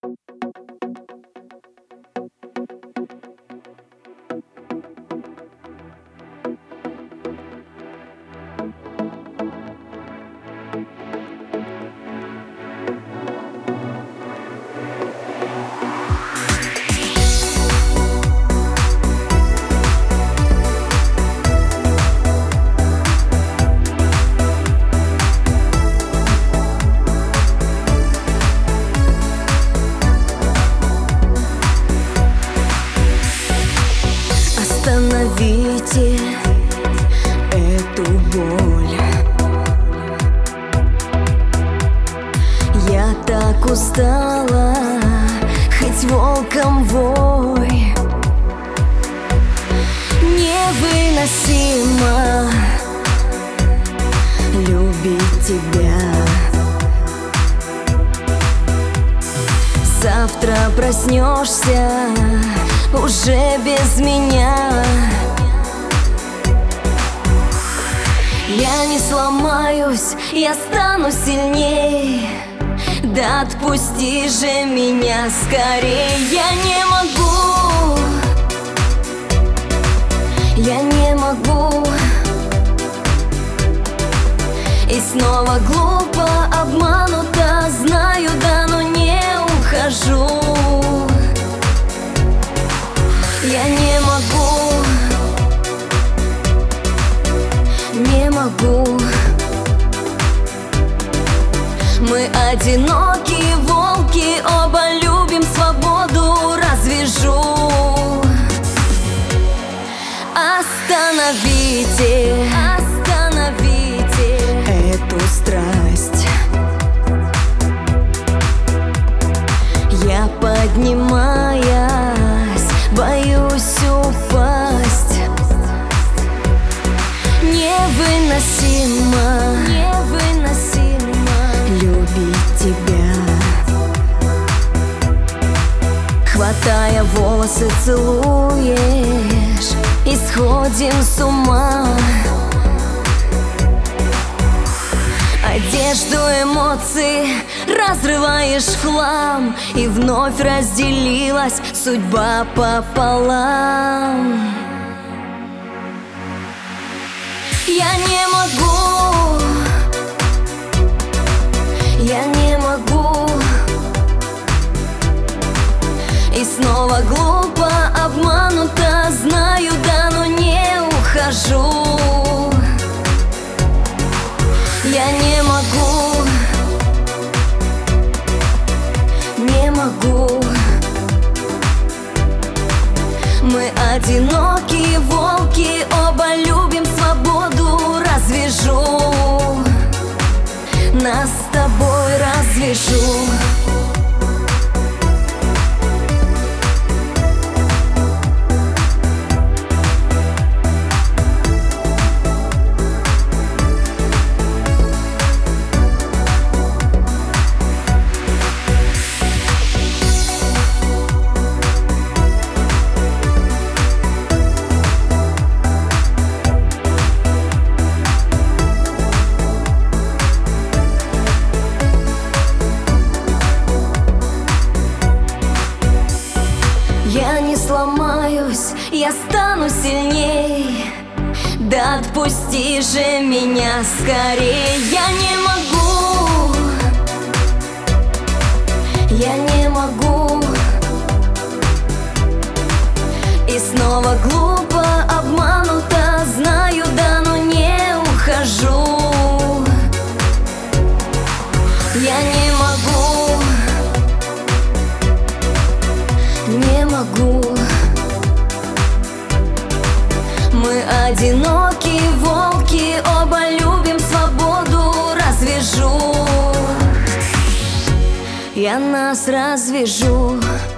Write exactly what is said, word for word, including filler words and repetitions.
Остановите эту боль. Я так устала, хоть волком вой. Невыносимо любить тебя. Завтра проснешься уже без меня. Я не сломаюсь, я стану сильней. Да отпусти же меня скорей. Я не могу, я не могу. И снова глупо, обманута, знаю, да, но не ухожу. Я не могу, не могу. Мы одинокие волки, оба любим свободу, развяжу. Остановите, остановите эту страсть. Я поднимаюсь, боюсь упасть. Невыносимо, невыносимо любить тебя. Хватая волосы, целуешь, и сходим с ума. Одежду, эмоции разрываешь в хлам, и вновь разделилась судьба пополам. Я не могу, я не могу. И снова глупо, обманута, знаю, да, но не ухожу. Я не могу, не могу. Мы одинокие волки, оба любим свободу, развяжу. Нас с тобой развяжу. Я не сломаюсь, я стану сильней. Да отпусти же меня скорей. Я не могу, я не могу. И снова глупо, обманута, знаю, да, но не ухожу. Я не могу, не могу. Мы одинокие волки, оба любим свободу, развяжу. Я нас развяжу.